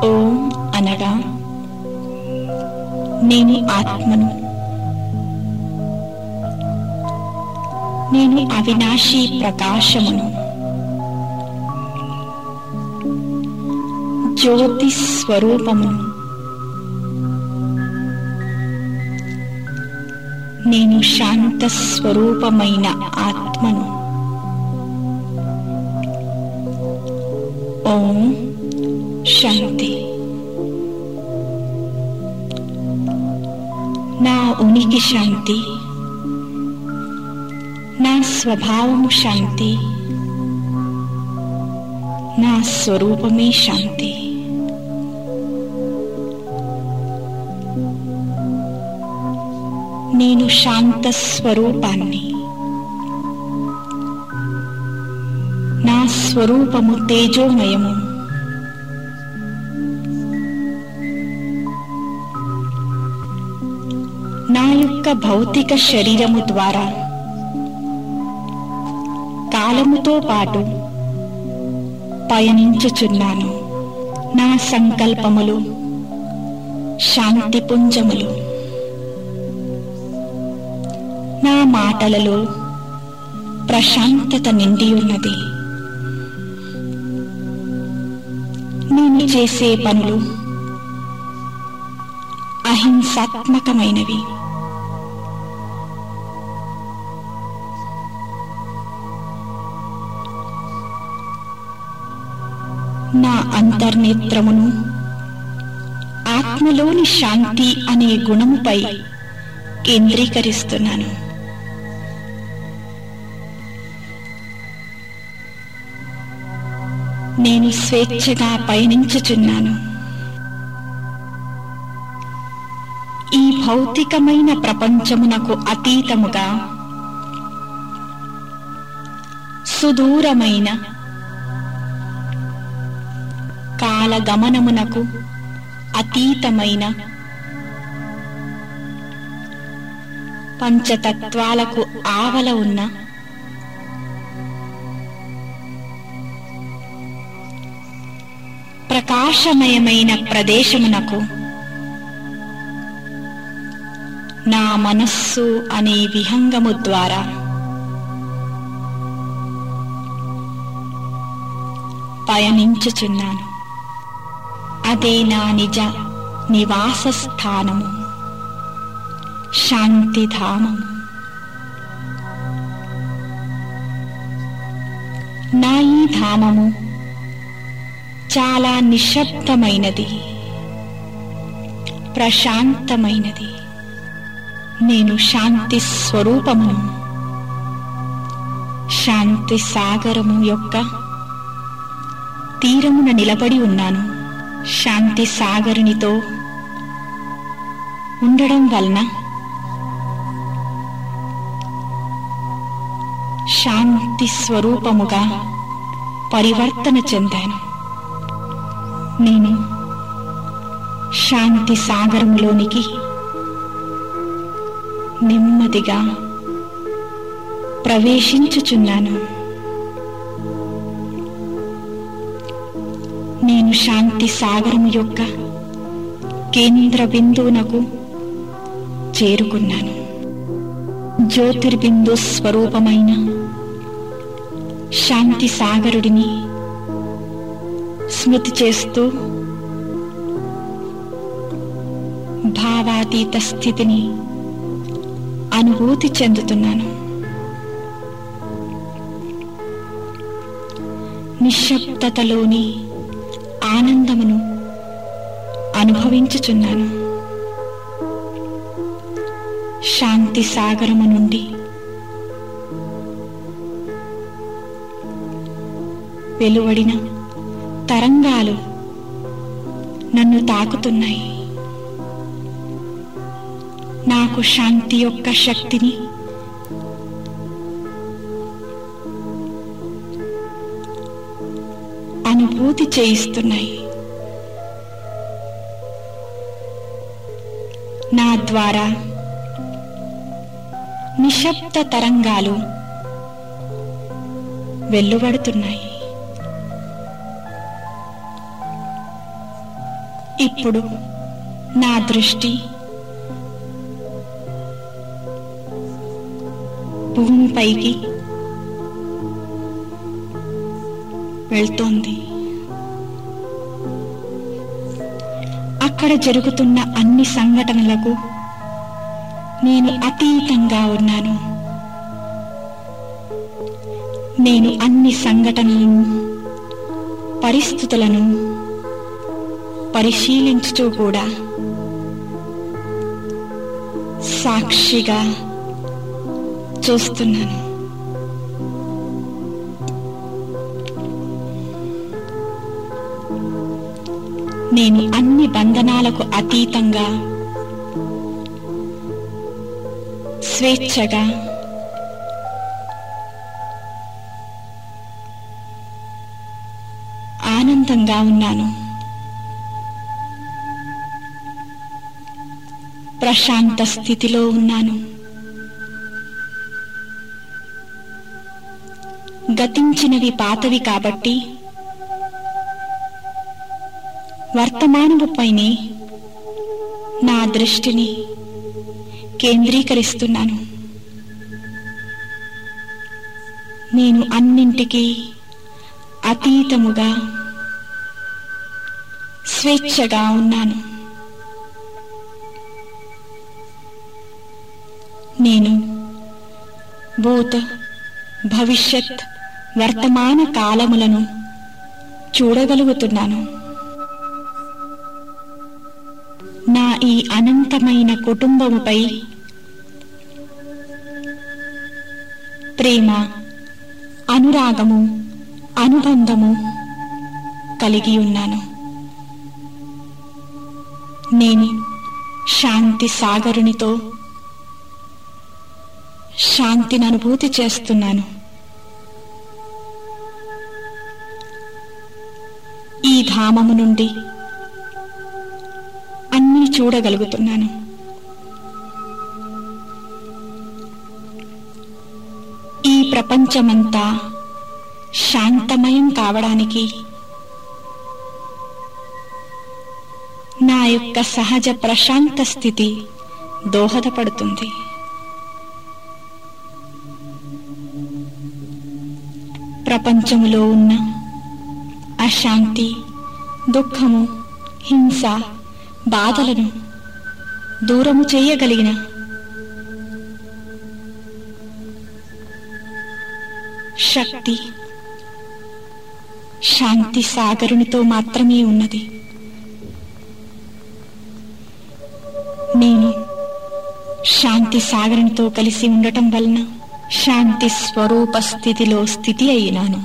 ఓం అనగా నేను ఆత్మను, నేను అవినాశీ ప్రకాశమును, జ్యోతి స్వరూపమును, నేను శాంత స్వరూపమైన ఆత్మను. ఓం శాంతి. నా ఉనికి శాంతి, నా స్వభావము శాంతి, నా స్వరూపమే శాంతి. నేను శాంత స్వరూపాన్ని. నా స్వరూపము తేజోమయము. నా యొక్క భౌతిక శరీరము ద్వారా కాలముతో పాటు పయనించుచున్నాను. నా సంకల్పములు శాంతి పుంజములు. నా మాటలలో ప్రశాంతత నిండి ఉన్నది. నేను చేసే పనులు అహింసాత్మకమైనవి. నా అంతర్నేత్రమును ఆత్మలోని శాంతి అనే గుణముపై కేంద్రీకరిస్తున్నాను. నేను స్వేచ్ఛగా పయనించుచున్నాను. ఈ భౌతికమైన ప్రపంచమునకు అతీతముగా సుదూరమైన కాలగమనమునకు అతీతమైన పంచతత్వాలకు ఆవల ఉన్న ప్రకాశమయమైన ప్రదేశమునకు నా మనస్సు అనే విహంగము ద్వారా పయనించుచున్నాను. అదే నా నిజ నివాస స్థానము, శాంతిధామము. నా ఈ ధామము చాలా నిశ్శబ్దమైనది, ప్రశాంతమైనది. నేను శాంతి స్వరూపమును. శాంతి సాగరము యొక్క తీరమున నిలబడి ఉన్నాను. శాంతి సాగరునితో ఉండడం వలన శాంతి స్వరూపముగా పరివర్తన చెందాను. నేను శాంతి సాగరములోనికి నెమ్మదిగా ప్రవేశించుచున్నాను. నేను శాంతి సాగరము యొక్క కేంద్ర బిందువునకు చేరుకున్నాను. జ్యోతిర్బిందు స్వరూపమైన శాంతి సాగరుడిని స్మృతి చేస్తూ భావాతీత స్థితిని అనుభూతి చెందుతున్నాను. నిశ్శబ్దతలోని ఆనందమును అనుభవించుచున్నాను. శాంతి సాగరము నుండి వెలువడిన తరంగాలు నన్ను తాకుతున్నాయి. నాకు శాంతి యొక్క శక్తిని అనుభూతి చేయిస్తున్నాయి. నా ద్వారా నిశ్శబ్ద తరంగాలు వెల్లువడుతున్నాయి. ఇప్పుడు నా దృష్టి భూమిపైకి వెళ్తోంది. అక్కడ జరుగుతున్న అన్ని సంఘటనలకు నేను అతీతంగా ఉన్నాను. నేను అన్ని సంఘటనలను, పరిస్థితులను పరిశీలించుతూ కూడా సాక్షిగా చూస్తున్నాను. నేను అన్ని బంధనాలకు అతీతంగా స్వేచ్ఛగా ఆనందంగా ఉన్నాను. ప్రశాంత స్థితిలో ఉన్నాను. గతించినవి పాతవి కాబట్టి వర్తమానముపైనే నా దృష్టిని కేంద్రీకరిస్తున్నాను. నేను అన్నింటికీ అతీతముగా స్వేచ్ఛగా ఉన్నాను. నేను భూత, భవిష్యత్, వర్తమాన కాలములను చూడగలుగుతున్నాను. నా ఈ అనంతమైన కుటుంబముపై ప్రేమ, అనురాగము, అనుబంధము కలిగి ఉన్నాను. నేను శాంతి సాగరునితో శాంతిని అనుభూతి చేస్తున్నాను. ఈ ధామము నుండి అన్నీ చూడగలుగుతున్నాను. ఈ ప్రపంచమంతా శాంతమయం కావడానికి నా యొక్క సహజ ప్రశాంత స్థితి దోహదపడుతుంది. ప్రపంచములో ఉన్న అశాంతి, దుఃఖము, హింస, బాధలను దూరము చేయగలిగిన శక్తి శాంతి సాగరునితో మాత్రమే ఉన్నది. నేను శాంతి సాగరునితో కలిసి ఉండటం వలన శాంతి స్వరూప స్థితిలో స్థితి అయినాను.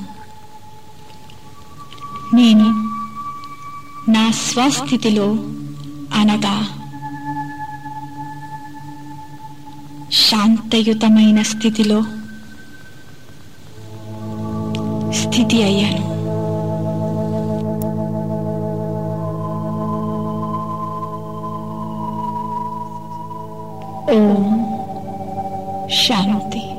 నేను నా స్వస్థితిలో అనగా శాంతయుతమైన స్థితిలో స్థితి అయ్యాను. ఓం శాంతి.